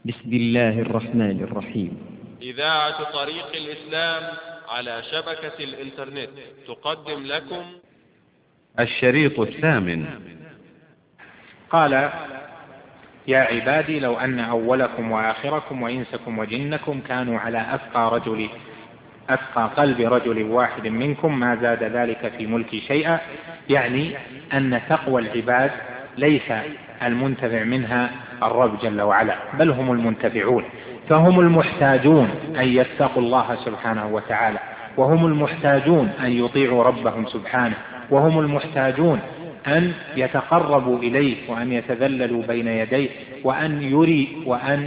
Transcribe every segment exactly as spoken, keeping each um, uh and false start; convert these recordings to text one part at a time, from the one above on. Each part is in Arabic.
بسم الله الرحمن الرحيم. إذاعة طريق الإسلام على شبكة الإنترنت تقدم لكم الشريط الثامن. قال: يا عبادي لو أن أولكم وآخركم وإنسكم وجنكم كانوا على أتقى رجل أتقى قلب رجل واحد منكم ما زاد ذلك في ملكي شيئا. يعني أن تقوى العباد ليس المنتفع منها الرب جل وعلا، بل هم المنتفعون، فهم المحتاجون أن يتقوا الله سبحانه وتعالى، وهم المحتاجون أن يطيعوا ربهم سبحانه، وهم المحتاجون أن يتقربوا إليه وأن يتذللوا بين يديه وأن يري وأن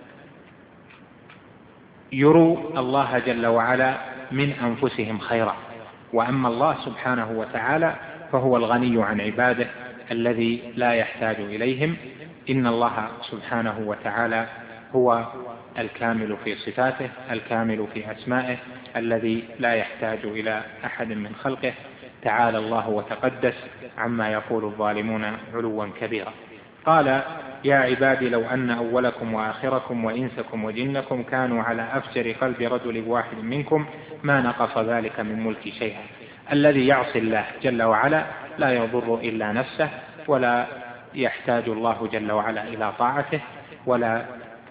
يروا الله جل وعلا من أنفسهم خيرا. وأما الله سبحانه وتعالى فهو الغني عن عباده الذي لا يحتاج إليهم. إن الله سبحانه وتعالى هو الكامل في صفاته، الكامل في أسمائه، الذي لا يحتاج إلى أحد من خلقه. تعالى الله وتقدس عما يقول الظالمون علوا كبيرا. قال: يا عبادي لو أن أولكم وآخركم وإنسكم وجنكم كانوا على أفجر قلب رجل واحد منكم ما نقص ذلك من ملك شيئا. الذي يعصي الله جل وعلا لا يضر إلا نفسه، ولا يحتاج الله جل وعلا إلى طاعته، ولا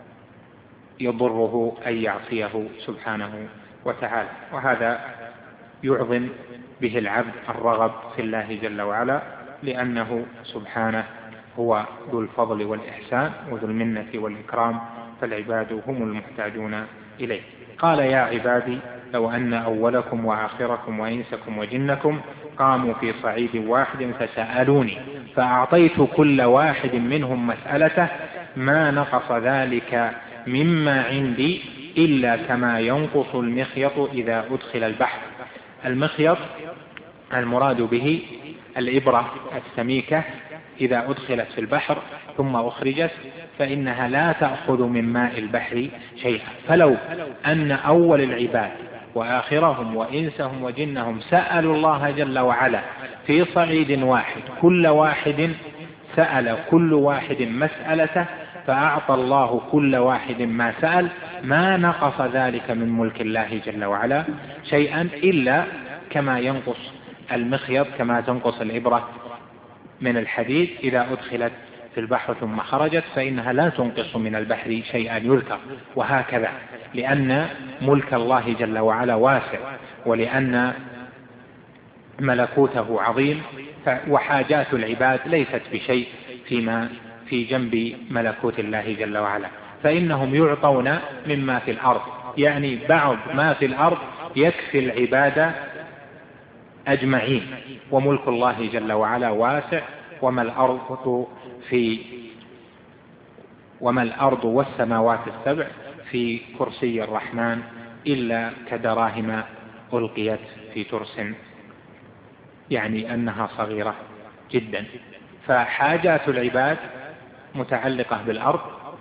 يضره أن يعصيه سبحانه وتعالى. وهذا يعظم به العبد الرغب في الله جل وعلا، لأنه سبحانه هو ذو الفضل والإحسان وذو المنة والإكرام، فالعباد هم المحتاجون إليه. قال: يا عبادي لو أن أولكم وآخركم وإنسكم وجنكم قاموا في صعيد واحد فسألوني فأعطيت كل واحد منهم مسألته ما نقص ذلك مما عندي إلا كما ينقص المخيط إذا أدخل البحر. المخيط المراد به الإبرة السميكة إذا أدخلت في البحر ثم أخرجت فإنها لا تأخذ من ماء البحر شيئا. فلو أن أول العباد وآخرهم وإنسهم وجنهم سألوا الله جل وعلا في صعيد واحد، كل واحد سأل كل واحد مسألته فأعطى الله كل واحد ما سأل، ما نقص ذلك من ملك الله جل وعلا شيئا إلا كما ينقص المخيط، كما تنقص الإبرة من الحديد إذا أدخلت في البحر ثم خرجت، فإنها لا تنقص من البحر شيئا يذكر. وهكذا لأن ملك الله جل وعلا واسع، ولأن ملكوته عظيم، وحاجات العباد ليست بشيء فيما في جنب ملكوت الله جل وعلا، فإنهم يعطون مما في الأرض، يعني بعض ما في الأرض يكفي العبادة أجمعين. وملك الله جل وعلا واسع، وما الأرض في وما الأرض والسماوات السبع في كرسي الرحمن إلا كدراهم ألقيت في ترس، يعني أنها صغيرة جدا. فحاجات العباد متعلقة بالأرض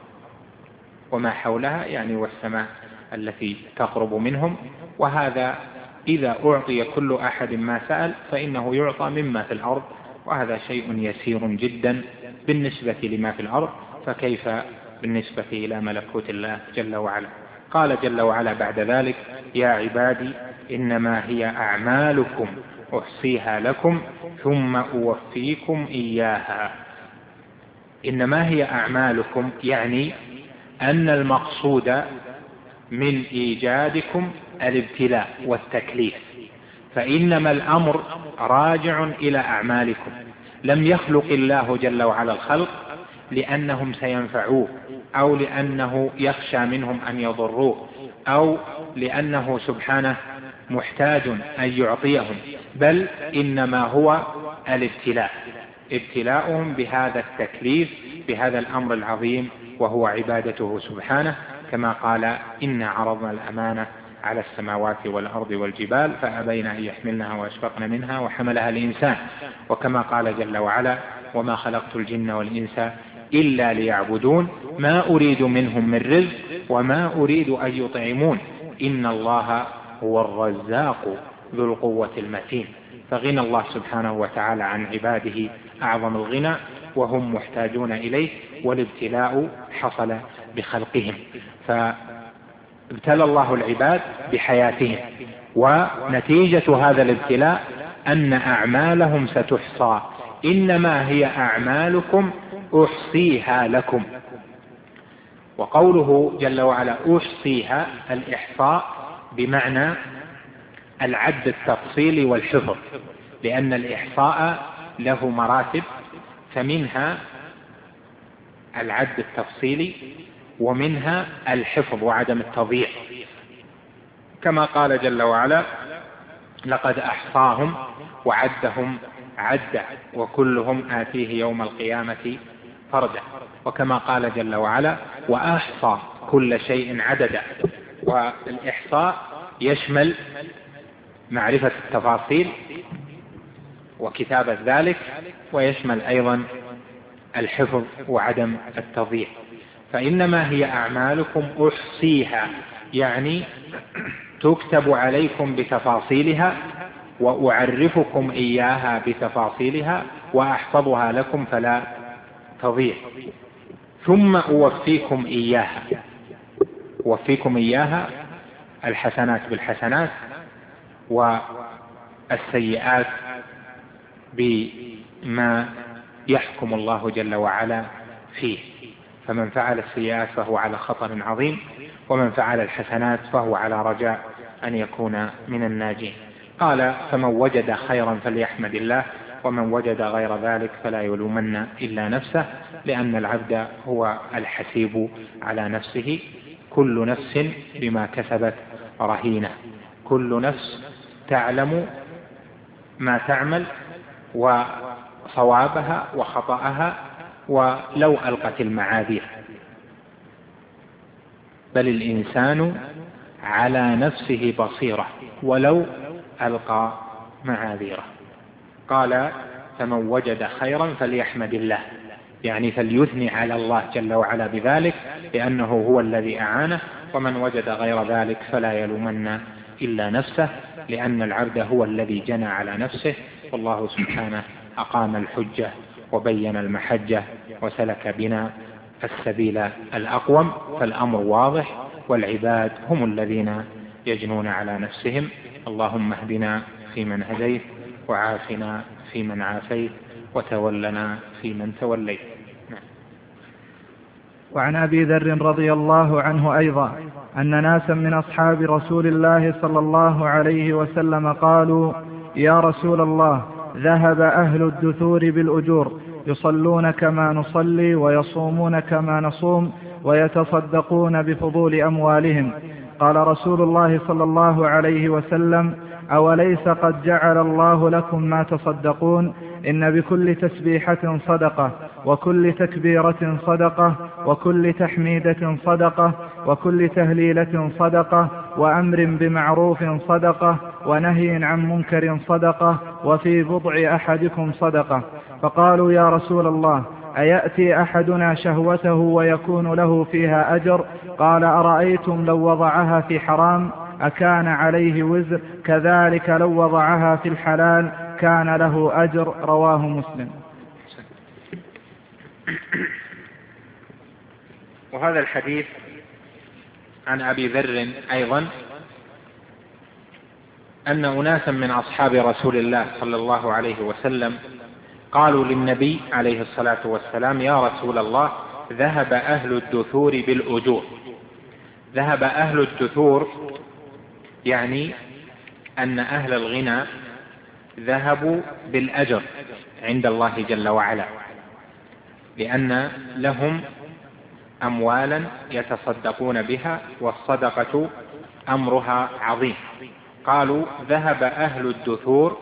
وما حولها، يعني والسماء التي تقرب منهم. وهذا إذا أعطي كل أحد ما سأل فإنه يعطى مما في الأرض، وهذا شيء يسير جدا بالنسبة لما في الأرض، فكيف بالنسبة إلى ملكوت الله جل وعلا. قال جل وعلا بعد ذلك: يا عبادي إنما هي أعمالكم أحصيها لكم ثم أوفيكم إياها. إنما هي أعمالكم، يعني أن المقصود من إيجادكم الابتلاء والتكليف، فإنما الأمر راجع إلى أعمالكم. لم يخلق الله جل وعلا الخلق لأنهم سينفعوه، أو لأنه يخشى منهم أن يضروه، أو لأنه سبحانه محتاج أن يعطيهم، بل إنما هو الابتلاء، ابتلاؤهم بهذا التكليف، بهذا الأمر العظيم وهو عبادته سبحانه، كما قال: إنا عرضنا الأمانة على السماوات والأرض والجبال فأبين أن يحملنها وأشفقن منها وحملها الإنسان. وكما قال جل وعلا: وما خلقت الجن والإنس إلا ليعبدون ما أريد منهم من رزق وما أريد أن يطعمون إن الله هو الرزاق ذو القوة المتين. فغنى الله سبحانه وتعالى عن عباده أعظم الغنى، وهم محتاجون إليه، والابتلاء حصل بخلقهم، فابتلى الله العباد بحياتهم، ونتيجة هذا الابتلاء أن أعمالهم ستحصى، إنما هي أعمالكم أحصيها لكم. وقوله جل وعلا أحصيها، الإحصاء بمعنى العد التفصيلي والحفظ، لأن الإحصاء له مراتب، فمنها العد التفصيلي ومنها الحفظ وعدم التضييع، كما قال جل وعلا لقد أحصاهم وعدهم عدا وكلهم آتيه يوم القيامة فردا، وكما قال جل وعلا وأحصى كل شيء عددا. والإحصاء يشمل معرفة التفاصيل وكتابة ذلك، ويشمل أيضا الحفظ وعدم التضييع. فإنما هي أعمالكم أحصيها، يعني تكتب عليكم بتفاصيلها، وأعرفكم إياها بتفاصيلها، وأحفظها لكم فلا تضيع، ثم أوفيكم إياها. أوفيكم إياها الحسنات بالحسنات والسيئات بما يحكم الله جل وعلا فيه، فمن فعل السيئات فهو على خطر عظيم، ومن فعل الحسنات فهو على رجاء أن يكون من الناجين. قال فمن وجد خيرا فليحمد الله، ومن وجد غير ذلك فلا يلومن إلا نفسه، لأن العبد هو الحسيب على نفسه، كل نفس بما كسبت رهينة، كل نفس تعلم ما تعمل وصوابها وخطأها، ولو ألقت المعاذير، بل الإنسان على نفسه بصيرة ولو ألقى معاذيره. قال فمن وجد خيرا فليحمد الله، يعني فليثني على الله جل وعلا بذلك، لأنه هو الذي أعانه، ومن وجد غير ذلك فلا يلومن إلا نفسه، لأن العبد هو الذي جنى على نفسه، والله سبحانه أقام الحجة وبين المحجة وسلك بنا السبيل الأقوم، فالأمر واضح، والعباد هم الذين يجنون على نفسهم. اللهم اهدنا فيمن هديت، وعافنا فيمن عافيت، وتولنا فيمن توليت. وعن أبي ذر رضي الله عنه أيضا أن ناسا من أصحاب رسول الله صلى الله عليه وسلم قالوا يا رسول الله، ذهب أهل الدثور بالأجور، يصلون كما نصلي ويصومون كما نصوم ويتصدقون بفضول أموالهم. قال رسول الله صلى الله عليه وسلم أوليس قد جعل الله لكم ما تصدقون؟ إن بكل تسبيحة صدقة، وكل تكبيرة صدقة، وكل تحميدة صدقة، وكل تهليلة صدقة، وأمر بمعروف صدقة، ونهي عن منكر صدقة، وفي بضع أحدكم صدقة. فقالوا يا رسول الله، أيأتي أحدنا شهوته ويكون له فيها أجر؟ قال أرأيتم لو وضعها في حرام أكان عليه وزر؟ كذلك لو وضعها في الحلال كان له أجر. رواه مسلم. وهذا الحديث عن أبي ذر أيضا أن أناسا من أصحاب رسول الله صلى الله عليه وسلم قالوا للنبي عليه الصلاة والسلام يا رسول الله، ذهب أهل الدثور بالأجور. ذهب أهل الدثور يعني أن أهل الغنى ذهبوا بالأجر عند الله جل وعلا، لأن لهم أموالا يتصدقون بها، والصدقة أمرها عظيم. قالوا ذهب أهل الدثور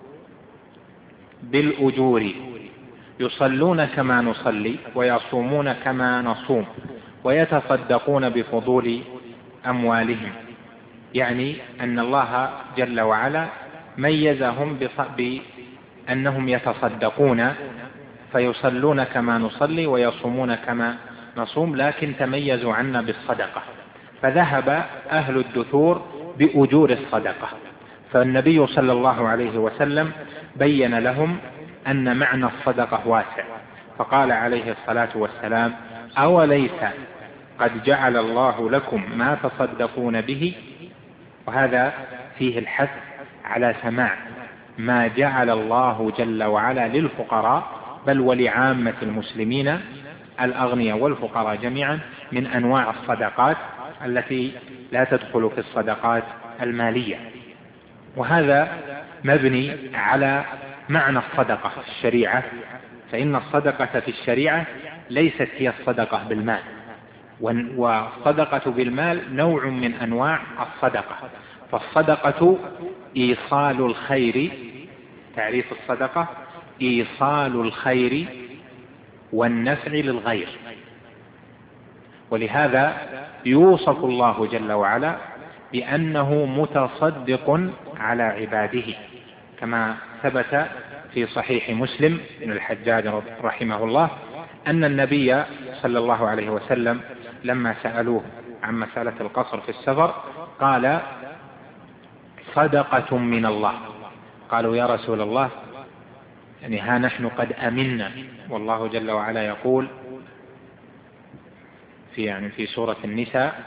بالأجور، يصلون كما نصلي ويصومون كما نصوم ويتصدقون بفضول أموالهم، يعني أن الله جل وعلا ميزهم بأنهم يتصدقون، فيصلون كما نصلي ويصومون كما نصوم، لكن تميزوا عنا بالصدقة، فذهب أهل الدثور بأجور الصدقة. فالنبي صلى الله عليه وسلم بين لهم أن معنى الصدقة واسع، فقال عليه الصلاة والسلام أوليس قد جعل الله لكم ما تصدقون به، وهذا فيه الحث على سماع ما جعل الله جل وعلا للفقراء بل ولعامة المسلمين الأغنياء والفقراء جميعا من أنواع الصدقات التي لا تدخل في الصدقات المالية. وهذا مبني على معنى الصدقة في الشريعة، فإن الصدقة في الشريعة ليست هي الصدقة بالمال، والصدقة بالمال نوع من أنواع الصدقة. فالصدقة إيصال الخير، تعريف الصدقة إيصال الخير والنفع للغير، ولهذا يوصف الله جل وعلا بأنه متصدق على عباده، كما ثبت في صحيح مسلم بن الحجاج رحمه الله أن النبي صلى الله عليه وسلم لما سألوه عن مسألة القصر في السفر قال صدقة من الله. قالوا يا رسول الله، يعني ها نحن قد أمنا، والله جل وعلا يقول في يعني في سورة النساء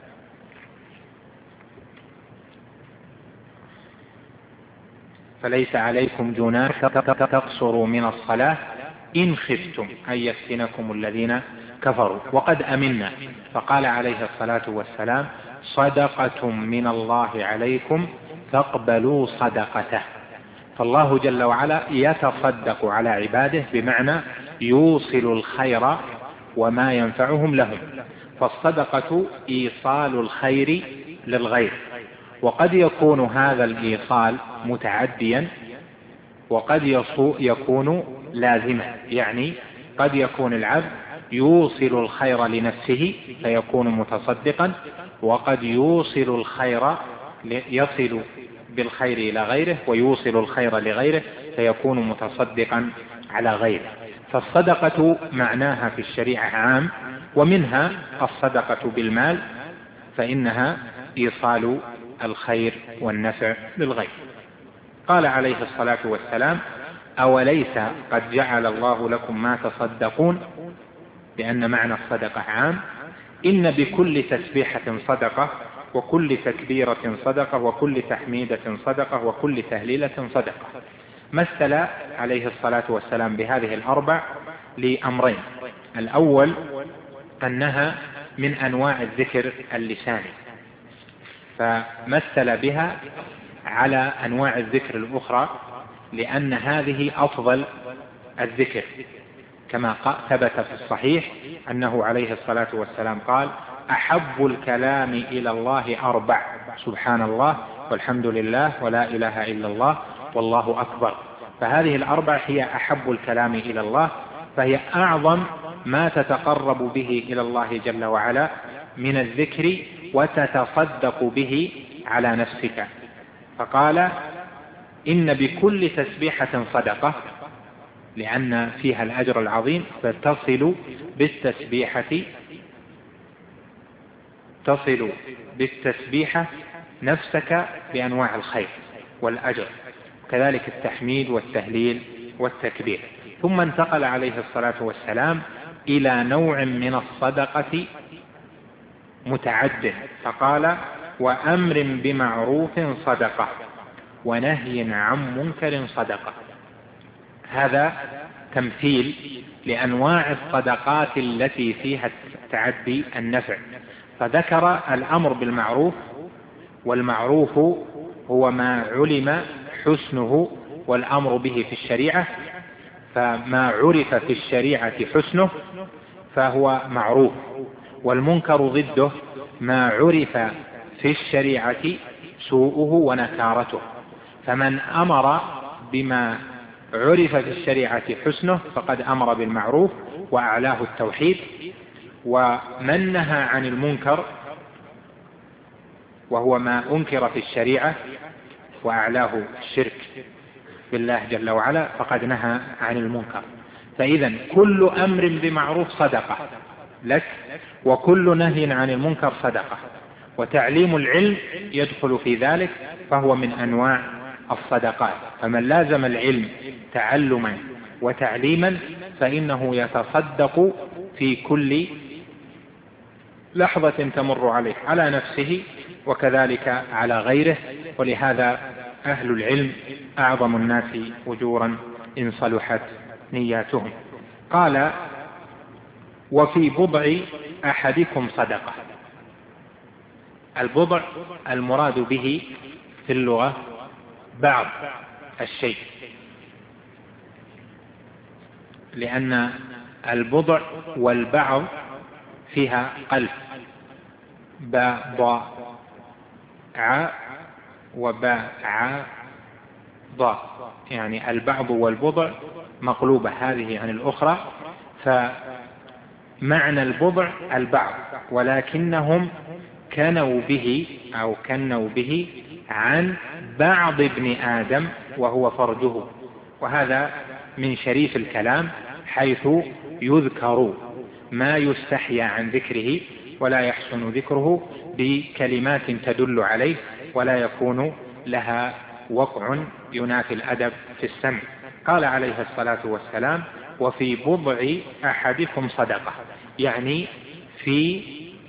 فليس عليكم جناح تقصروا من الصلاة إن خفتم أن يفتنكم الذين كفروا وقد أمنا. فقال عليه الصلاة والسلام صدقة من الله عليكم فاقبلوا صدقته. فالله جل وعلا يتصدق على عباده بمعنى يوصل الخير وما ينفعهم لهم. فالصدقة إيصال الخير للغير، وقد يكون هذا الإيصال متعديا وقد يكون لازما، يعني قد يكون العبد يوصل الخير لنفسه فيكون متصدقا، وقد يوصل الخير يصل بالخير إلى غيره ويوصل الخير لغيره فيكون متصدقا على غيره. فالصدقة معناها في الشريعة عام، ومنها الصدقة بالمال فإنها إيصال الخير والنفع للغير. قال عليه الصلاة والسلام أوليس قد جعل الله لكم ما تصدقون، لأن معنى الصدقة عام. إن بكل تسبيحة صدقة، وكل تكبيرة صدقة، وكل تحميدة صدقة، وكل تهليلة صدقة. مثل عليه الصلاة والسلام بهذه الأربع لأمرين: الأول أنها من أنواع الذكر اللساني، فمثل بها على أنواع الذكر الأخرى لأن هذه أفضل الذكر، كما ثبت في الصحيح أنه عليه الصلاة والسلام قال أحب الكلام إلى الله أربع: سبحان الله والحمد لله ولا إله إلا الله والله أكبر. فهذه الأربع هي أحب الكلام إلى الله، فهي أعظم ما تتقرب به إلى الله جل وعلا من الذكر وتتصدق به على نفسك. فقال إن بكل تسبيحة صدقة، لأن فيها الأجر العظيم، فتصل بالتسبيحة تصل بالتسبيحة نفسك بأنواع الخير والأجر، كذلك التحميد والتهليل والتكبير. ثم انتقل عليه الصلاة والسلام إلى نوع من الصدقة متعد، فقال وأمر بمعروف صدقة ونهي عن منكر صدقة. هذا تمثيل لأنواع الصدقات التي فيها تعدي النفع، فذكر الأمر بالمعروف، والمعروف هو ما علم حسنه والأمر به في الشريعة، فما عرف في الشريعة حسنه فهو معروف، والمنكر ضده ما عرف في الشريعة سوءه ونكارته. فمن أمر بما عرف في الشريعة حسنه فقد أمر بالمعروف وأعلاه التوحيد، ومن نهى عن المنكر وهو ما أنكر في الشريعة وأعلاه الشرك بالله جل وعلا فقد نهى عن المنكر. فإذا كل أمر بمعروف صدقة لك، وكل نهي عن المنكر صدقة، وتعليم العلم يدخل في ذلك فهو من أنواع الصدقات. فمن لازم العلم تعلما وتعليما فإنه يتصدق في كل لحظة تمر عليه على نفسه وكذلك على غيره. ولهذا أهل العلم أعظم الناس أجورا إن صلحت نياتهم. قال: وفي بضع أحدكم صدقة. البضع المراد به في اللغة بعض الشيء، لأن البضع والبعض فيها قلب، باء ضاء ع وباء ع ضاء، يعني البعض والبضع مقلوبة هذه عن الأخرى. فمعنى البضع البعض، ولكنهم كنوا به أو كنوا به عن بعض ابن آدم وهو فرده. وهذا من شريف الكلام، حيث يذكر ما يستحيا عن ذكره ولا يحسن ذكره بكلمات تدل عليه، ولا يكون لها وقع ينافي الأدب في السمع. قال عليه الصلاة والسلام: وفي بضع أحدكم صدقة، يعني في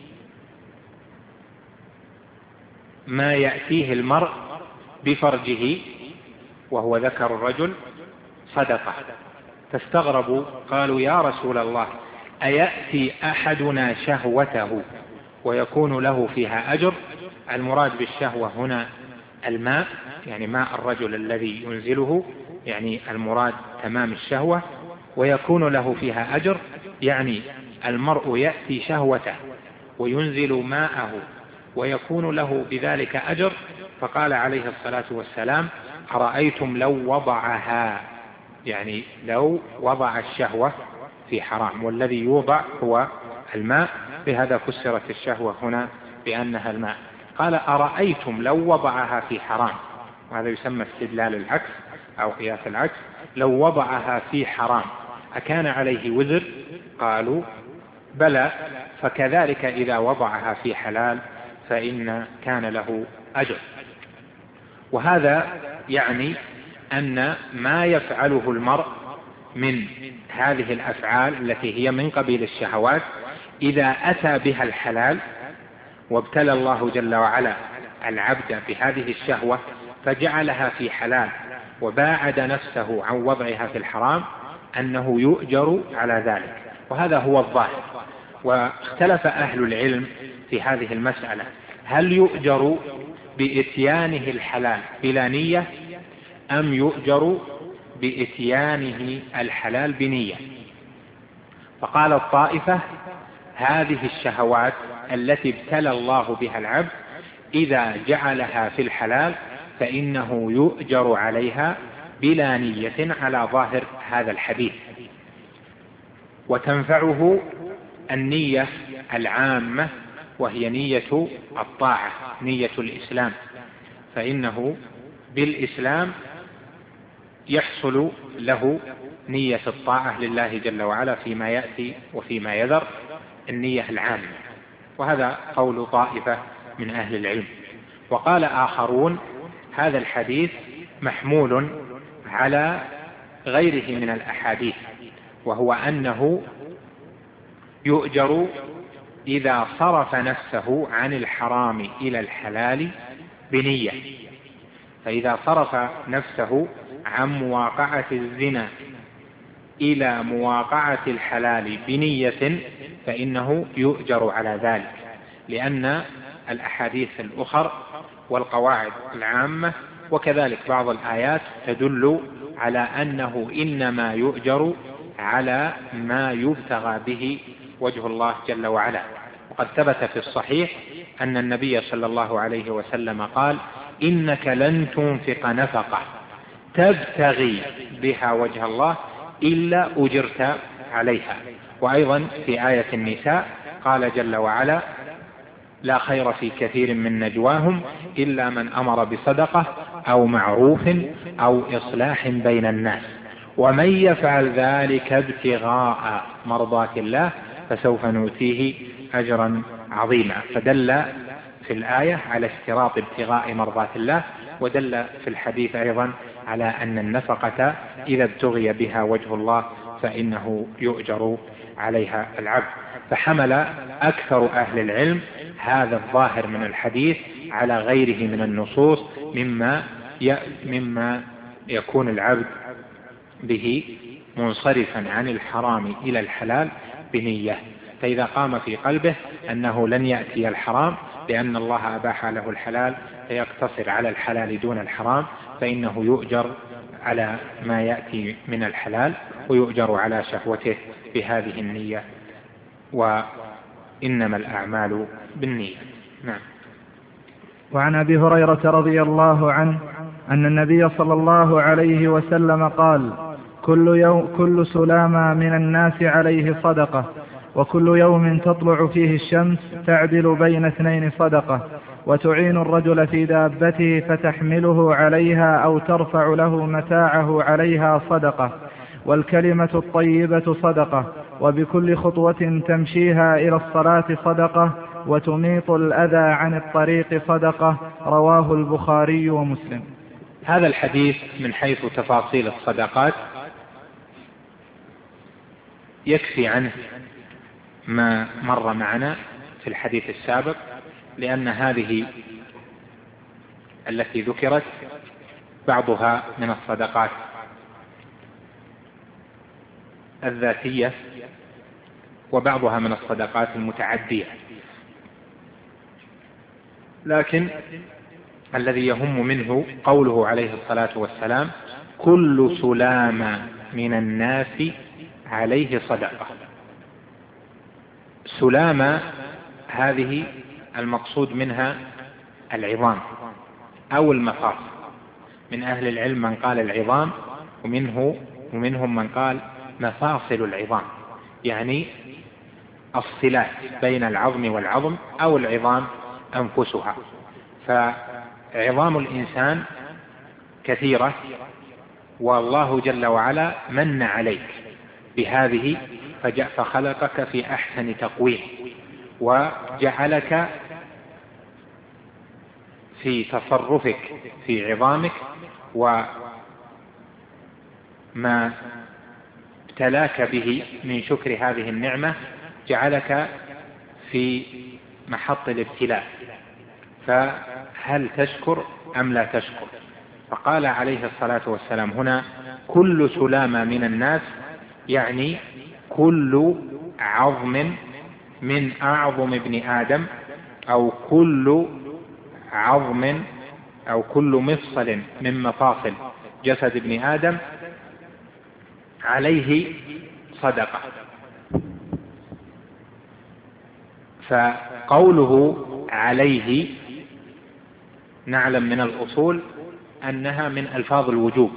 ما يأتيه المرء بفرجه وهو ذكر الرجل صدقة. فاستغربوا قالوا: يا رسول الله، أيأتي أحدنا شهوته ويكون له فيها أجر؟ المراد بالشهوة هنا الماء، يعني ماء الرجل الذي ينزله، يعني المراد تمام الشهوة. ويكون له فيها أجر، يعني المرء يأتي شهوته وينزل ماءه ويكون له بذلك أجر. فقال عليه الصلاة والسلام: أرأيتم لو وضعها، يعني لو وضع الشهوة في حرام، والذي يوضع هو الماء، بهذا فسرت الشهوة هنا بأنها الماء. قال: أرأيتم لو وضعها في حرام، وهذا يسمى استدلال العكس أو قياس العكس. لو وضعها في حرام أكان عليه وزر؟ قالوا: بلى، فكذلك إذا وضعها في حلال فإن كان له أجر. وهذا يعني أن ما يفعله المرء من هذه الأفعال التي هي من قبيل الشهوات، إذا أتى بها الحلال وابتلى الله جل وعلا العبد بهذه الشهوة فجعلها في حلال وباعد نفسه عن وضعها في الحرام، أنه يؤجر على ذلك. وهذا هو الظاهر. واختلف أهل العلم في هذه المسألة: هل يؤجر بإتيانه الحلال بلا نية، أم يؤجر بإتيانه الحلال بنية؟ فقال الطائفة: هذه الشهوات التي ابتلى الله بها العبد إذا جعلها في الحلال فإنه يؤجر عليها بلا نية على ظاهر هذا الحديث، وتنفعه النية العامة وهي نية الطاعة، نية الإسلام، فإنه بالإسلام يحصل له نية الطاعة لله جل وعلا فيما يأتي وفيما يذر، النية العامة. وهذا قول طائفة من أهل العلم. وقال آخرون: هذا الحديث محمول على غيره من الأحاديث، وهو أنه يؤجر إذا صرف نفسه عن الحرام إلى الحلال بنية. فإذا صرف نفسه عن مواقعة الزنا إلى مواقعة الحلال بنية فإنه يؤجر على ذلك، لأن الأحاديث الأخر والقواعد العامة وكذلك بعض الآيات تدل على أنه إنما يؤجر على ما يبتغى به وجه الله جل وعلا. وقد ثبت في الصحيح أن النبي صلى الله عليه وسلم قال: إنك لن تنفق نفقة تبتغي بها وجه الله إلا أجرت عليها. وأيضا في آية النساء قال جل وعلا: لا خير في كثير من نجواهم إلا من أمر بصدقة أو معروف أو إصلاح بين الناس ومن يفعل ذلك ابتغاء مرضات الله فسوف نؤتيه أجرا عظيما. فدل في الآية على اشتراط ابتغاء مرضات الله، ودل في الحديث أيضا على أن النفقة إذا ابتغي بها وجه الله فإنه يؤجر عليها العبد. فحمل أكثر أهل العلم هذا الظاهر من الحديث على غيره من النصوص مما مما يكون العبد به منصرفا عن الحرام إلى الحلال بنية. فإذا قام في قلبه أنه لن يأتي الحرام لأن الله أباح له الحلال فيقتصر على الحلال دون الحرام، فإنه يؤجر على ما يأتي من الحلال ويؤجر على شهوته بهذه النية، وإنما الأعمال بالنية. نعم. وعن أبي هريرة رضي الله عنه أن النبي صلى الله عليه وسلم قال: كل يوم كل سلامة من الناس عليه صدقة، وكل يوم تطلع فيه الشمس تعدل بين اثنين صدقة، وتعين الرجل في دابته فتحمله عليها أو ترفع له متاعه عليها صدقة، والكلمة الطيبة صدقة، وبكل خطوة تمشيها إلى الصلاة صدقة، وتميط الأذى عن الطريق صدقة. رواه البخاري ومسلم. هذا الحديث من حيث تفاصيل الصدقات يكفي عنه ما مر معنا في الحديث السابق، لأن هذه التي ذكرت بعضها من الصدقات الذاتية وبعضها من الصدقات المتعدية، لكن الذي يهم منه قوله عليه الصلاة والسلام: كل سلام من الناس عليه صدقة. سلامة هذه المقصود منها العظام أو المفاصل. من أهل العلم من قال العظام، ومنه ومنهم من قال مفاصل العظام، يعني الصلات بين العظم والعظم أو العظام أنفسها. فعظام الإنسان كثيرة، والله جل وعلا من عليك بهذه فخلقك في أحسن تقويم، وجعلك في تصرفك في عظامك وما ابتلاك به من شكر هذه النعمة جعلك في محط الابتلاء، فهل تشكر أم لا تشكر؟ فقال عليه الصلاة والسلام هنا: كل سلامة من الناس، يعني كل عظم من أعظم ابن آدم، أو كل عظم أو كل مفصل من مفاصل جسد ابن آدم عليه صدقة. فقوله عليه نعلم من الأصول أنها من ألفاظ الوجوب،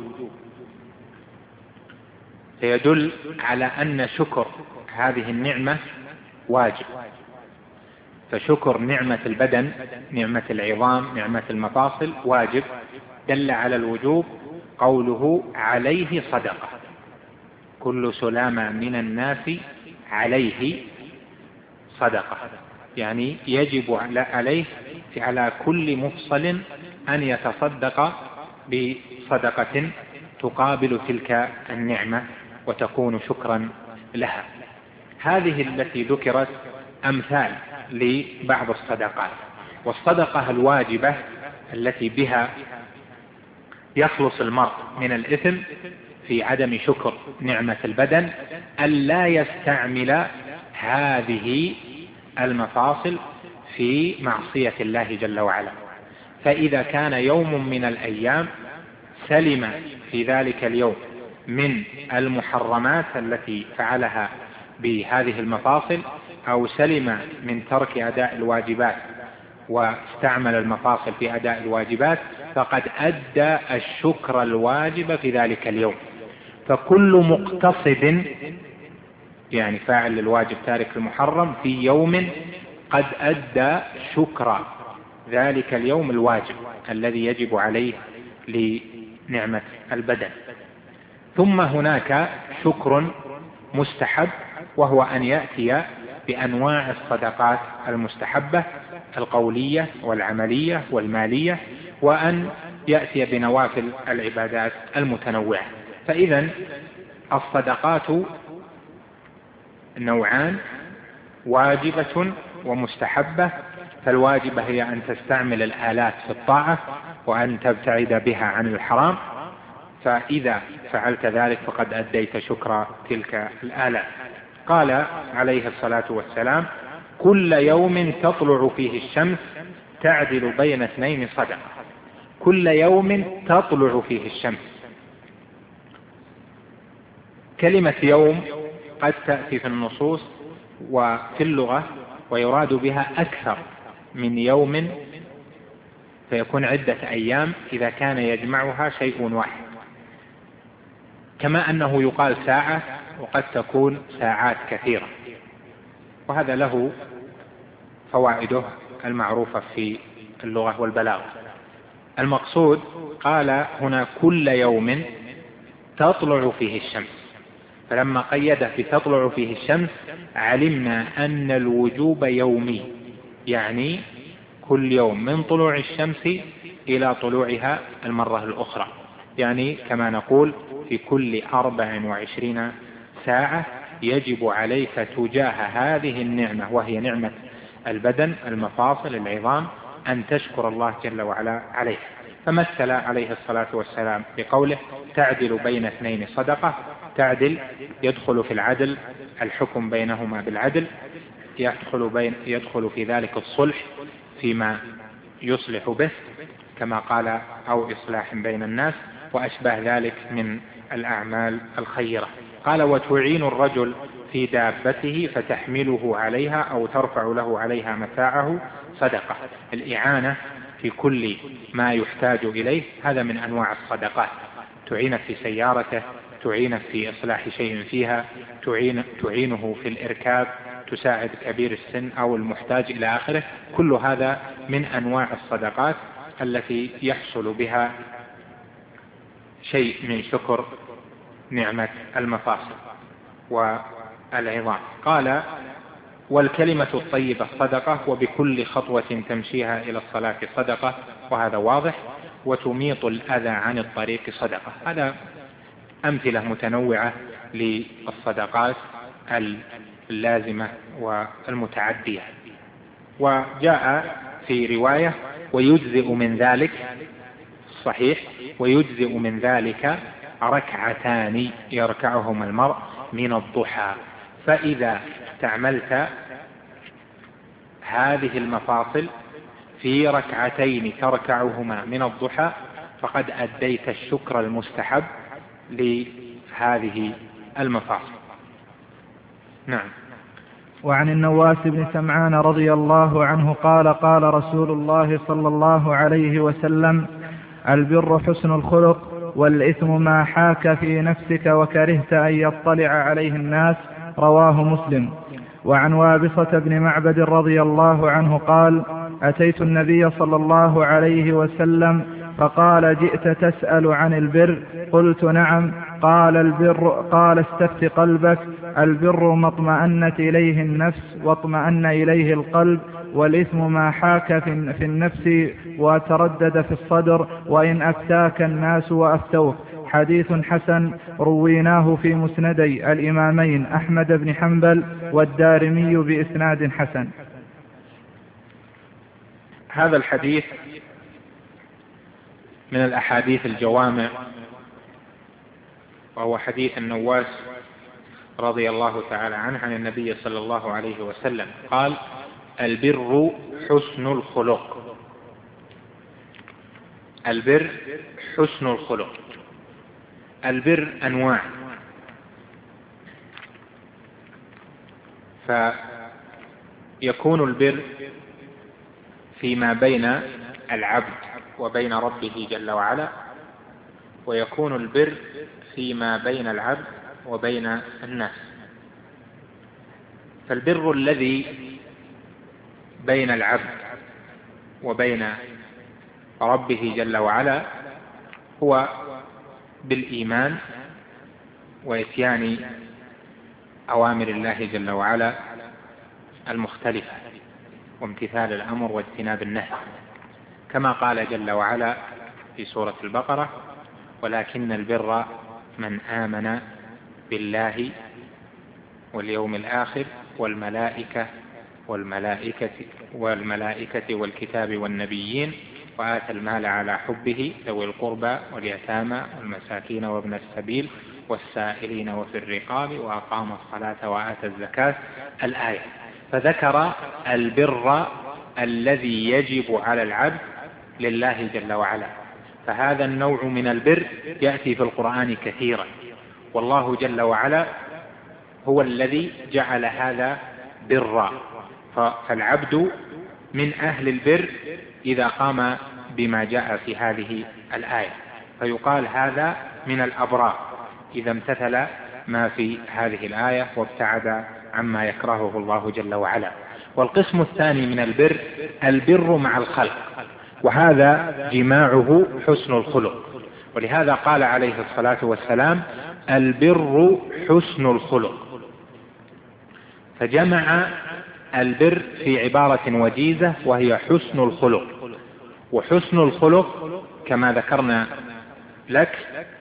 فيدل على أن شكر هذه النعمة واجب. فشكر نعمة البدن، نعمة العظام، نعمة المفاصل واجب، دل على الوجوب قوله عليه صدقة. كل سلامة من الناس عليه صدقة، يعني يجب عليه على كل مفصل أن يتصدق بصدقة تقابل تلك النعمة وتكون شكرا لها. هذه التي ذكرت أمثال لبعض الصدقات. والصدقة الواجبة التي بها يخلص المرء من الإثم في عدم شكر نعمة البدن ألا يستعمل هذه المفاصل في معصية الله جل وعلا. فإذا كان يوم من الأيام سلم في ذلك اليوم من المحرمات التي فعلها بهذه المفاصل، أو سلم من ترك أداء الواجبات واستعمل المفاصل في أداء الواجبات، فقد أدى الشكر الواجب في ذلك اليوم. فكل مقتصد، يعني فاعل للواجب تارك المحرم، في يوم قد أدى شكر ذلك اليوم الواجب الذي يجب عليه لنعمة البدن. ثم هناك شكر مستحب، وهو أن يأتي بأنواع الصدقات المستحبة القولية والعملية والمالية، وأن يأتي بنوافل العبادات المتنوعة. فإذا الصدقات نوعان: واجبة ومستحبة. فالواجبة هي أن تستعمل الآلات في الطاعة وأن تبتعد بها عن الحرام، فإذا فعلت ذلك فقد أديت شكر تلك الآلات. قال عليه الصلاة والسلام: كل يوم تطلع فيه الشمس تعدل بين اثنين صدقة. كل يوم تطلع فيه الشمس. كلمة يوم قد تأتي في النصوص وفي اللغة ويراد بها أكثر من يوم، فيكون عدة أيام إذا كان يجمعها شيء واحد، كما أنه يقال ساعة وقد تكون ساعات كثيرة، وهذا له فوائده المعروفة في اللغة والبلاغة. المقصود قال هنا كل يوم تطلع فيه الشمس، فلما قيده بتطلع فيه الشمس علمنا أن الوجوب يومي، يعني كل يوم من طلوع الشمس إلى طلوعها المرة الأخرى، يعني كما نقول في كل أربع وعشرين ساعة يجب عليك تجاه هذه النعمة وهي نعمة البدن، المفاصل، العظام، أن تشكر الله جل وعلا عليه. فمثل عليه الصلاة والسلام بقوله: تعدل بين اثنين صدقة. تعدل يدخل في العدل الحكم بينهما بالعدل، يدخل, بين يدخل في ذلك الصلح فيما يصلح به كما قال، أو إصلاح بين الناس، وأشبه ذلك من الأعمال الخيرة. قال: وتعين الرجل في دابته فتحمله عليها أو ترفع له عليها متاعه صدقة. الإعانة في كل ما يحتاج إليه هذا من أنواع الصدقات. تعين في سيارته، تعين في إصلاح شيء فيها، تعين تعينه في الإركاب، تساعد كبير السن أو المحتاج إلى آخره. كل هذا من أنواع الصدقات التي يحصل بها شيء من شكر نعمة المفاصل والعظام. قال: والكلمة الطيبة صدقة، وبكل خطوة تمشيها إلى الصلاة صدقة، وهذا واضح. وتميط الأذى عن الطريق صدقة. هذا أمثلة متنوعة للصدقات اللازمة والمتعدية. وجاء في رواية: ويجزئ من ذلك، صحيح، ويجزئ من ذلك ركعتان يركعهما المرء من الضحى. فإذا استعملت هذه المفاصل في ركعتين تركعهما من الضحى فقد أديت الشكر المستحب لهذه المفاصل. نعم. وعن النواس بن سمعان رضي الله عنه قال: قال رسول الله صلى الله عليه وسلم: البر حسن الخلق، والإثم ما حاك في نفسك وكرهت أن يطلع عليه الناس. رواه مسلم. وعن وابصة بن معبد رضي الله عنه قال: أتيت النبي صلى الله عليه وسلم فقال: جئت تسأل عن البر؟ قلت: نعم. قال: البر قال: استفت قلبك. البر ما اطمأنت إليه النفس واطمأن إليه القلب، والإثم ما حاك في النفس وتردد في الصدر، وإن أفتاك الناس وأفتوك. حديث حسن رويناه في مسندي الإمامين أحمد بن حنبل والدارمي بإسناد حسن. هذا الحديث من الأحاديث الجوامع، وهو حديث النواس رضي الله تعالى عنه عن النبي صلى الله عليه وسلم قال: البر حسن الخلق. البر حسن الخلق. البر أنواع، فيكون البر فيما بين العبد وبين ربه جل وعلا، ويكون البر فيما بين العبد وبين الناس. فالبر الذي بين العبد وبين ربه جل وعلا هو بالإيمان وإتيان أوامر الله جل وعلا المختلفة، وامتثال الأمر واجتناب النهي، كما قال جل وعلا في سورة البقرة: ولكن البر من آمن بالله واليوم الآخر والملائكة والملائكة والملائكة والكتاب والنبيين، وآتى المال على حبه ذوي القربى واليتامى والمساكين وابن السبيل والسائلين وفي الرقاب وأقام الصلاة وآتى الزكاة، الآية. فذكر البر الذي يجب على العبد لله جل وعلا. فهذا النوع من البر يأتي في القرآن كثيرا، والله جل وعلا هو الذي جعل هذا برا. فالعبد من أهل البر إذا قام بما جاء في هذه الآية، فيقال هذا من الأبرار إذا امتثل ما في هذه الآية وابتعد عما يكرهه الله جل وعلا. والقسم الثاني من البر البر مع الخلق، وهذا جماعه حسن الخلق. ولهذا قال عليه الصلاة والسلام البر حسن الخلق، فجمع البر في عبارة وجيزة وهي حسن الخلق. وحسن الخلق كما ذكرنا لك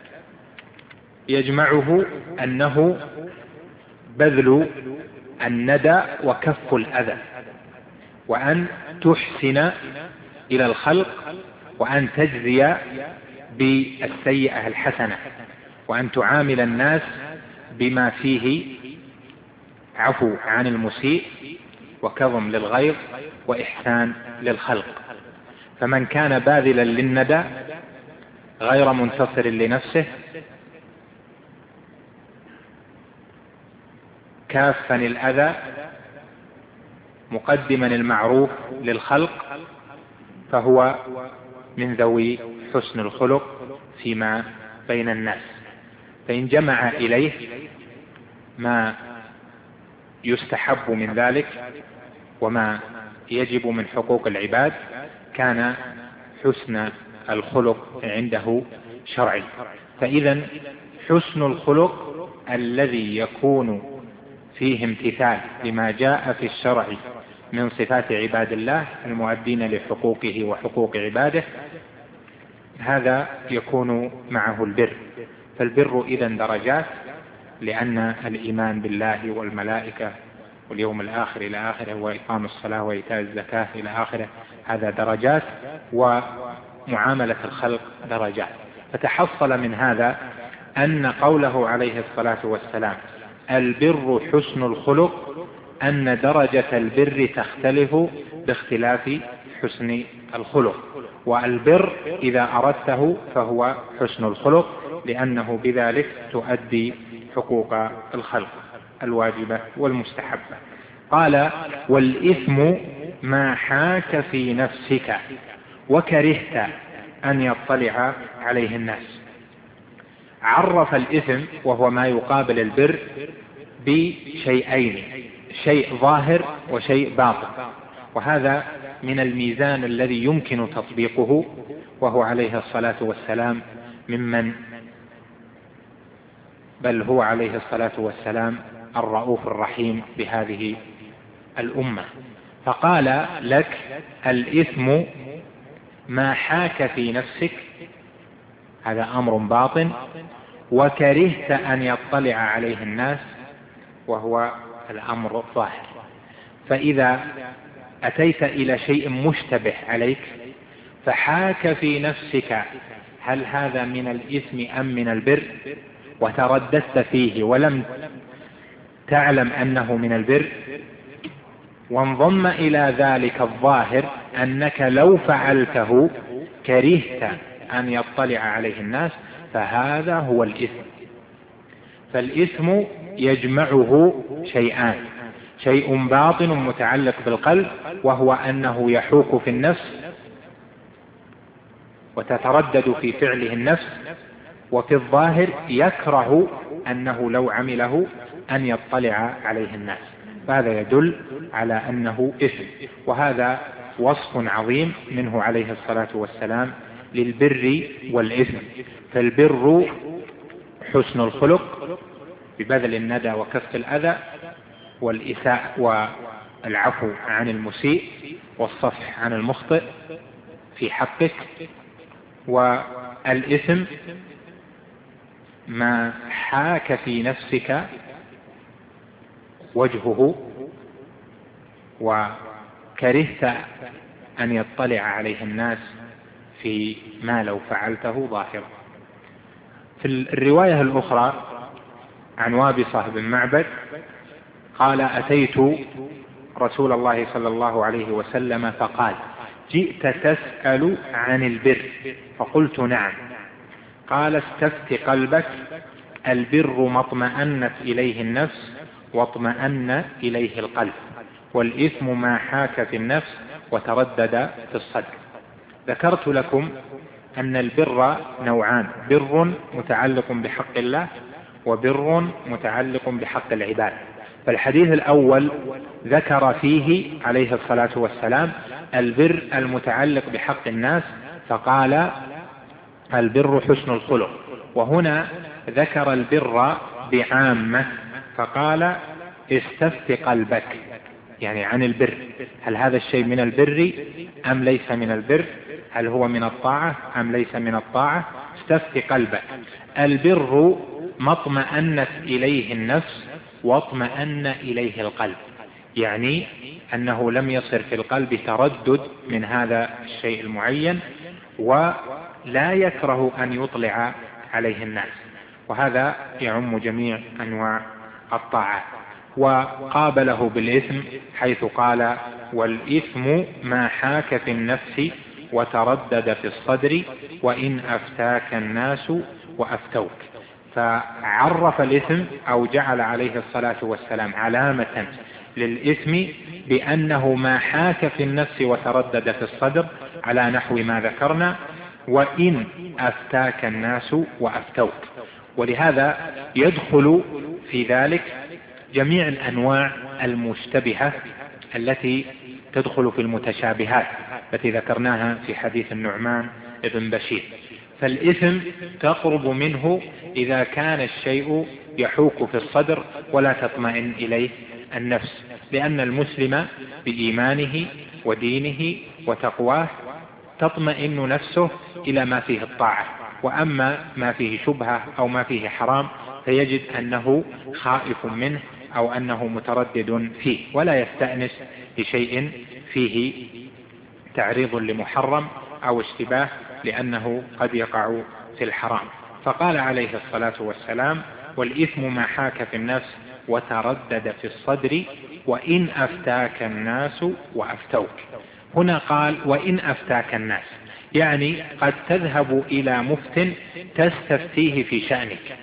يجمعه أنه بذل الندى وكف الأذى، وأن تحسن إلى الخلق، وأن تجزي بالسيئة الحسنة، وأن تعامل الناس بما فيه عفو عن المسيء وكظم للغيظ وإحسان للخلق. فمن كان باذلا للندى غير منتصر لنفسه كافا الأذى مقدما المعروف للخلق، فهو من ذوي حسن الخلق فيما بين الناس. فإن جمع إليه ما يستحب من ذلك وما يجب من حقوق العباد كان حسن الخلق عنده شرعي. فإذا حسن الخلق الذي يكون فيه امتثال لما جاء في الشرع من صفات عباد الله المؤدين لحقوقه وحقوق عباده، هذا يكون معه البر. فالبر إذن درجات، لأن الإيمان بالله والملائكة واليوم الآخر إلى آخره وإقام الصلاة وإيتاء الزكاة إلى آخره هذا درجات، ومعاملة الخلق درجات. فتحصل من هذا أن قوله عليه الصلاة والسلام البر حسن الخلق أن درجة البر تختلف باختلاف حسن الخلق. والبر إذا أردته فهو حسن الخلق، لأنه بذلك تؤدي حقوق الخلق الواجبة والمستحبة. قال والإثم ما حاك في نفسك وكرهت أن يطلع عليه الناس. عرف الإثم وهو ما يقابل البر بشيئين، شيء ظاهر وشيء باطن، وهذا من الميزان الذي يمكن تطبيقه، وهو عليه الصلاة والسلام ممن بل هو عليه الصلاة والسلام الرؤوف الرحيم بهذه الأمة. فقال لك الإثم ما حاك في نفسك، هذا أمر باطن، وكرهت أن يطلع عليه الناس، وهو الأمر الظاهر. فإذا أتيت إلى شيء مشتبه عليك فحاك في نفسك هل هذا من الإثم أم من البر، وترددت فيه ولم تعلم أنه من البر، وانضم إلى ذلك الظاهر أنك لو فعلته كرهت أن يطلع عليه الناس، فهذا هو الإثم. فالإثم يجمعه شيئان، شيء باطن متعلق بالقلب وهو أنه يحوك في النفس وتتردد في فعله النفس، وفي الظاهر يكره أنه لو عمله أن يطلع عليه الناس، فهذا يدل على أنه إثم. وهذا وصف عظيم منه عليه الصلاة والسلام للبر والإثم. فالبر حسن الخلق ببذل الندى وكف الأذى والإساءة والعفو عن المسيء والصفح عن المخطئ في حقك. والإثم ما حاك في نفسك وجهه وكرهت أن يطلع عليه الناس في ما لو فعلته ظاهرا. في الرواية الأخرى عن وابصة بن معبد قال: أتيت رسول الله صلى الله عليه وسلم فقال: جئت تسأل عن البر؟ فقلت: نعم. قال: استفت قلبك، البر ما اطمأنت إليه النفس واطمأن إليه القلب، والإثم ما حاك في النفس وتردد في الصدر. ذكرت لكم أن البر نوعان: بر متعلق بحق الله وبر متعلق بحق العباد. فالحديث الأول ذكر فيه عليه الصلاة والسلام البر المتعلق بحق الناس فقال: البر حسن الخلق. وهنا ذكر البر بعامة فقال: استفت قلبك، يعني عن البر، هل هذا الشيء من البر أم ليس من البر؟ هل هو من الطاعة أم ليس من الطاعة؟ استفت قلبك. البر ما اطمأنت إليه النفس واطمأن إليه القلب، يعني أنه لم يصر في القلب تردد من هذا الشيء المعين ولا يكره أن يطلع عليه الناس، وهذا يعم جميع أنواع الطاعات. وقابله بالإثم حيث قال: والإثم ما حاك في النفس وتردد في الصدر وإن أفتاك الناس وأفتوك. فعرف الإثم أو جعل عليه الصلاة والسلام علامة للإثم بأنه ما حاك في النفس وتردد في الصدر على نحو ما ذكرنا: وإن أفتاك الناس وأفتوك. ولهذا يدخل في ذلك جميع الأنواع المشتبهة التي تدخل في المتشابهات التي ذكرناها في حديث النعمان بن بشير. فالإثم تقرب منه إذا كان الشيء يحوك في الصدر ولا تطمئن إليه النفس، لأن المسلم بإيمانه ودينه وتقواه تطمئن نفسه إلى ما فيه الطاعة، وأما ما فيه شبهة أو ما فيه حرام فيجد أنه خائف منه أو أنه متردد فيه، ولا يستأنس لشيء فيه تعريض لمحرم أو اشتباه، لأنه قد يقع في الحرام. فقال عليه الصلاة والسلام: والإثم ما حاك في النفس وتردد في الصدر وإن أفتاك الناس وأفتوك. هنا قال: وإن أفتاك الناس، يعني قد تذهب إلى مفت تستفتيه في شأنك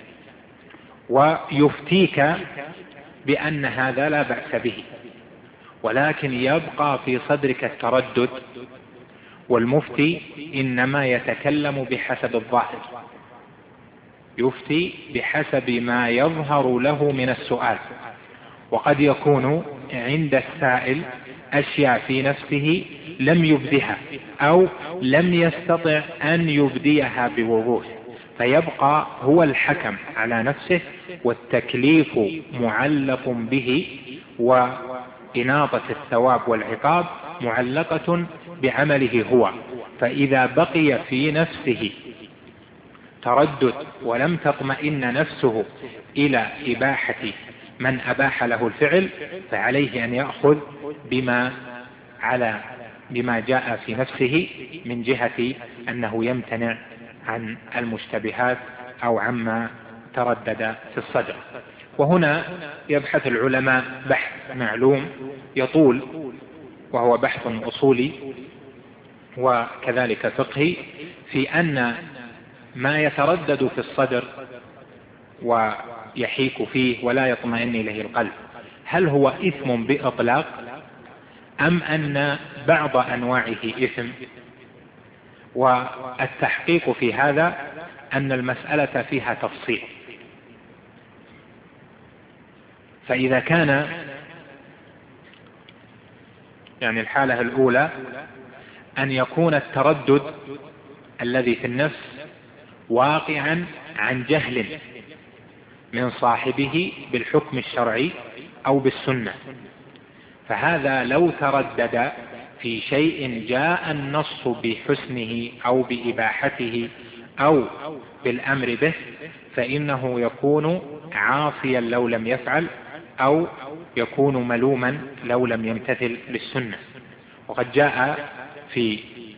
ويفتيك بأن هذا لا بأس به، ولكن يبقى في صدرك التردد، والمفتي إنما يتكلم بحسب الظاهر، يفتي بحسب ما يظهر له من السؤال، وقد يكون عند السائل أشياء في نفسه لم يبدها أو لم يستطع أن يبديها بوضوح، فيبقى هو الحكم على نفسه، والتكليف معلق به، وإناطة الثواب والعقاب معلقة بعمله هو. فإذا بقي في نفسه تردد ولم تطمئن نفسه إلى إباحة من أباح له الفعل، فعليه أن يأخذ بما على بما جاء في نفسه من جهة أنه يمتنع عن المشتبهات أو عما تردد في الصدر. وهنا يبحث العلماء بحث معلوم يطول، وهو بحث أصولي وكذلك فقهي، في أن ما يتردد في الصدر ويحيك فيه ولا يطمئن إليه القلب، هل هو إثم بإطلاق أم أن بعض أنواعه إثم؟ والتحقيق في هذا أن المسألة فيها تفصيل. فإذا كان يعني الحالة الأولى أن يكون التردد الذي في النفس واقعا عن جهل من صاحبه بالحكم الشرعي أو بالسنة، فهذا لو تردد في شيء جاء النص بحسنه أو بإباحته أو بالأمر به فإنه يكون عاصيا لو لم يفعل، أو يكون ملوما لو لم يمتثل للسنة. وقد جاء في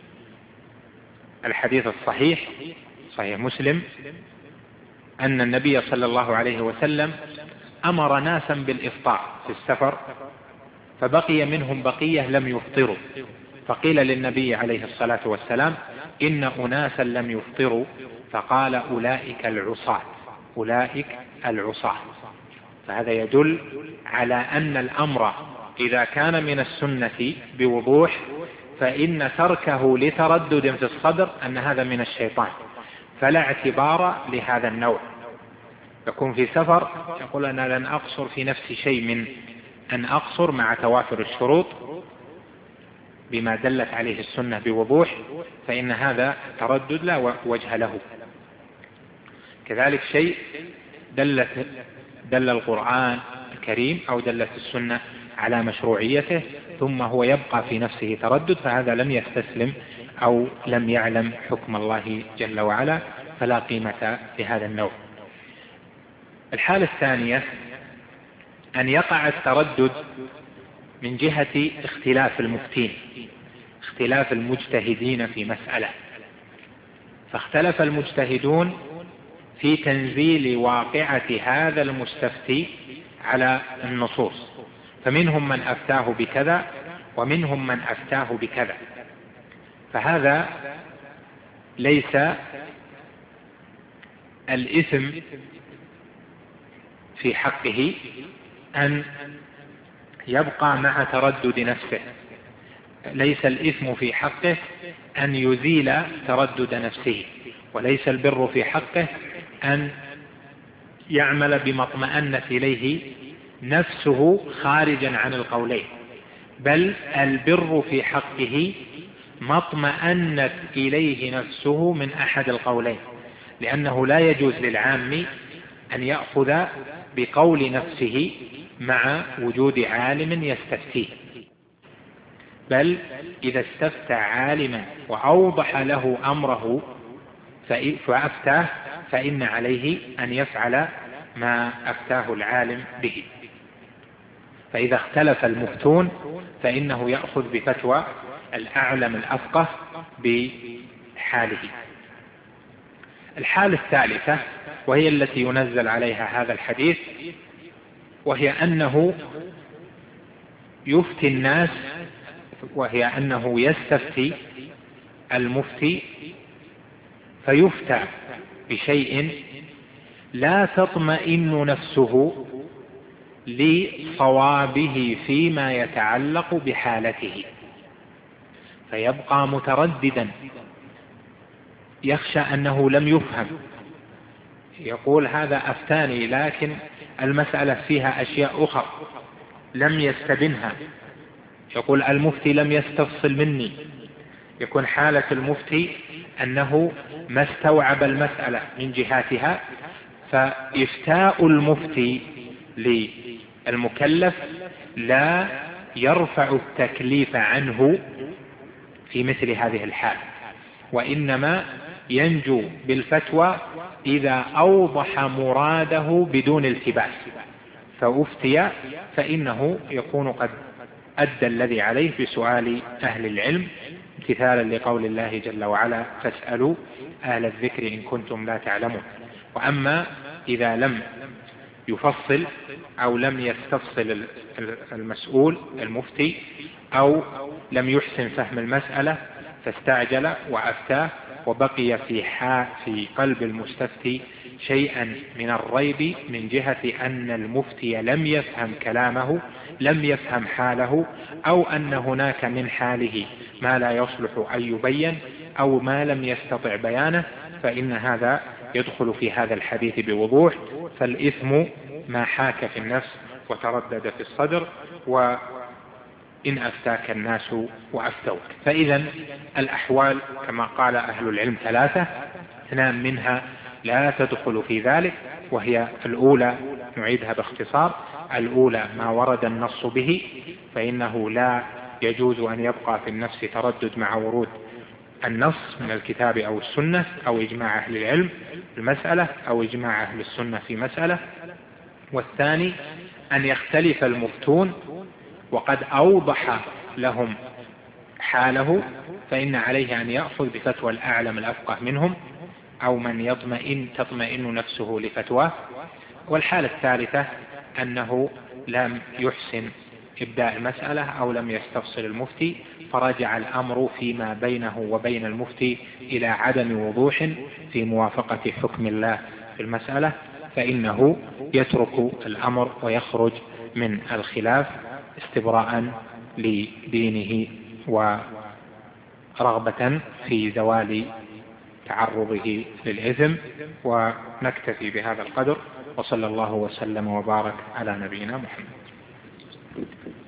الحديث الصحيح صحيح مسلم أن النبي صلى الله عليه وسلم أمر ناسا بالإفطار في السفر، فبقي منهم بقية لم يفطروا، فقيل للنبي عليه الصلاة والسلام إن أناسا لم يفطروا، فقال أولئك العصاة، أولئك العصاة. فهذا يدل على أن الأمر إذا كان من السنة بوضوح فإن تركه لتردد في الصدر أن هذا من الشيطان، فلا اعتبار لهذا النوع. يكون في سفر يقول أنا لن أقصر في نفسي شيء من أن أقصر مع توافر الشروط بما دلت عليه السنة بوضوح، فإن هذا تردد لا وجه له. كذلك شيء دلت دل القرآن الكريم أو دلت السنة على مشروعيته ثم هو يبقى في نفسه تردد، فهذا لم يستسلم أو لم يعلم حكم الله جل وعلا، فلا قيمة لهذا النوع. الحالة الثانية أن يقع التردد من جهة اختلاف المفتين، اختلاف المجتهدين في مسألة، فاختلف المجتهدون في تنزيل واقعة هذا المستفتي على النصوص، فمنهم من أفتاه بكذا ومنهم من أفتاه بكذا، فهذا ليس الإثم في حقه أن يبقى مع تردد نفسه، ليس الإثم في حقه أن يزيل تردد نفسه، وليس البر في حقه أن يعمل بما اطمأنت إليه نفسه خارجا عن القولين، بل البر في حقه ما اطمأنت إليه نفسه من أحد القولين، لأنه لا يجوز للعام أن يأخذ بقول نفسه مع وجود عالم يستفتيه، بل إذا استفتى عالما وأوضح له أمره فأفتاه فإن عليه أن يفعل ما أفتاه العالم به. فإذا اختلف المفتون فإنه يأخذ بفتوى الأعلم الأفقه بحاله. الحالة الثالثة وهي التي ينزل عليها هذا الحديث، وهي أنه يفتي الناس، وهي أنه يستفتي المفتي فيفتى بشيء لا تطمئن نفسه لصوابه فيما يتعلق بحالته، فيبقى مترددا يخشى أنه لم يفهم، يقول هذا أفتاني لكن المسألة فيها أشياء أخرى لم يستبنها، يقول المفتي لم يستفصل مني، يكون حالة المفتي أنه ما استوعب المسألة من جهاتها، فإفتاء المفتي للمكلف لا يرفع التكليف عنه في مثل هذه الحال، وإنما ينجو بالفتوى إذا أوضح مراده بدون التباس، فأفتي فإنه يكون قد أدى الذي عليه بسؤال أهل العلم امتثالا لقول الله جل وعلا فاسألوا أهل الذكر إن كنتم لا تعلمون. وأما إذا لم يفصل أو لم يستفصل المسؤول المفتي أو لم يحسن فهم المسألة فاستعجل وأفتاه، وبقي في في قلب المستفتي شيئا من الريب من جهة أن المفتي لم يفهم كلامه، لم يفهم حاله، أو أن هناك من حاله ما لا يصلح أن يبين أو ما لم يستطع بيانه، فإن هذا يدخل في هذا الحديث بوضوح. فالإثم ما حاك في النفس وتردد في الصدر، وإن أفتاك الناس وأفتوك. فإذا الأحوال كما قال أهل العلم ثلاثة، اثنان منها لا تدخل في ذلك، وهي الأولى نعيدها باختصار، الأولى ما ورد النص به، فإنه لا يجوز أن يبقى في النفس تردد مع ورود النص من الكتاب أو السنة أو إجماع أهل العلم في المسألة أو إجماع أهل السنة في مسألة. والثاني أن يختلف المفتون وقد أوضح لهم حاله، فإن عليه أن يأخذ بفتوى الأعلم الأفقه منهم أو من يطمئن تطمئن نفسه لفتواه. والحالة الثالثة أنه لم يحسن إبداء المسألة أو لم يستفصل المفتي، فرجع الأمر فيما بينه وبين المفتي إلى عدم وضوح في موافقة حكم الله في المسألة، فإنه يترك الأمر ويخرج من الخلاف استبراء لدينه ورغبة في زوال تعرضه للإثم. ونكتفي بهذا القدر، وصلى الله وسلم وبارك على نبينا محمد.